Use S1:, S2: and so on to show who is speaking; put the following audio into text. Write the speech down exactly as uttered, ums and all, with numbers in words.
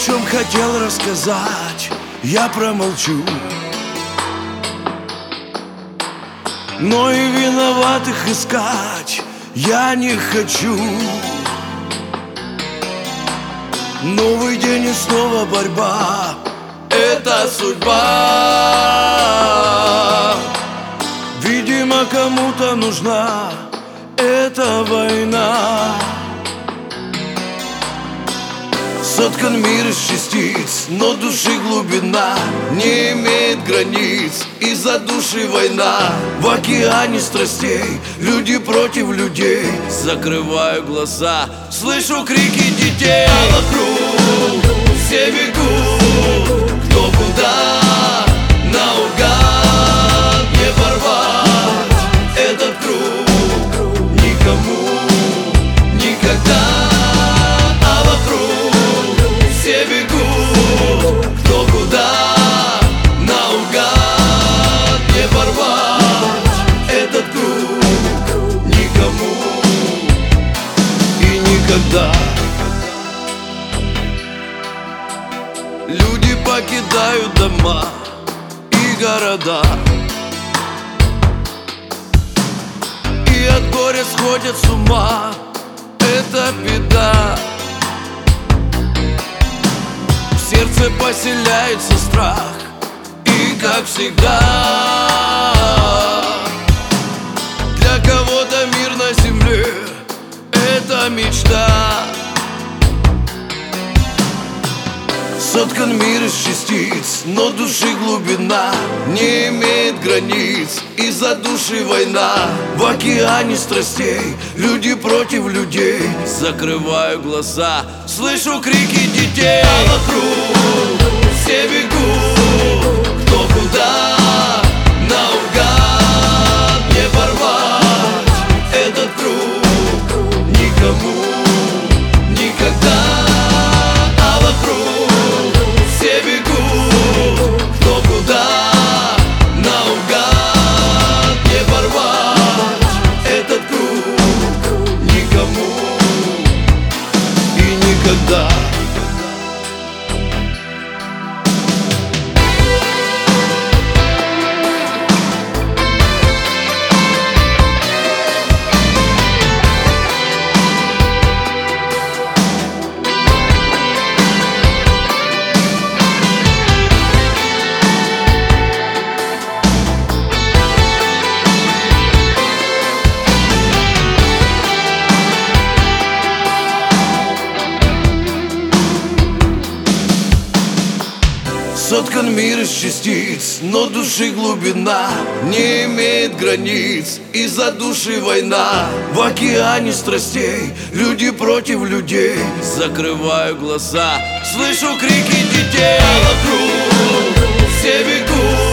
S1: чем хотел рассказать, я промолчу. Но и виноватых искать я не хочу. Новый день и снова борьба, это судьба. Видимо, кому-то нужна эта война. Соткан мир из частиц, но души глубина не имеет границ. Из-за души война в океане страстей, люди против людей. Закрываю глаза, слышу крики детей, а вокруг все бегут, кто куда, наугад не порвать этот круг никому никогда. Все бегут, кто куда, наугад не порвать этот круг никому и никогда. Люди покидают дома и города, и от горя сходят с ума, это беда. В сердце поселяется страх, и как всегда для кого-то мир на земле — это мечта. Соткан мир из частиц, но души глубина не имеет границ. Из-за души война в океане страстей, люди против людей. Закрываю глаза, слышу крики детей, а вокруг все бегут, кто куда, наугад не порвать этот круг никому никогда. А вокруг все бегут, кто куда, наугад не порвать этот круг никому и никогда. Соткан мир из частиц, но души глубина не имеет границ. Из-за души война в океане страстей, люди против людей. Закрываю глаза, слышу крики детей, а вокруг все бегут.